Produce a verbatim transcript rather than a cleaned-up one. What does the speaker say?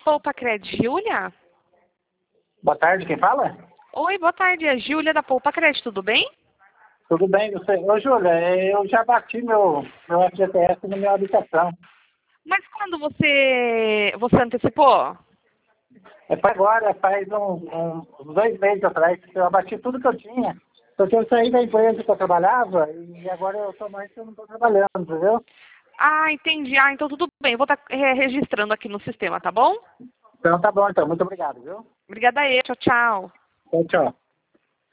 Poupa Cred, Júlia? Boa tarde, quem fala? Oi, boa tarde, é Júlia da Poupa Cred, tudo bem? Tudo bem, você? Ô, Júlia, eu já bati meu, meu F G T S na minha habitação. Mas quando você, você antecipou? É para agora, faz um, um, uns dois meses atrás, que eu abati tudo que eu tinha. Porque eu saí da empresa que eu trabalhava e agora eu tô mais que eu não estou trabalhando, entendeu? Ah, entendi. Ah, então tudo bem. Vou estar registrando aqui no sistema, tá bom? Então tá bom, então. Muito obrigado, viu? Obrigada aí. Tchau, tchau. Tchau, tchau.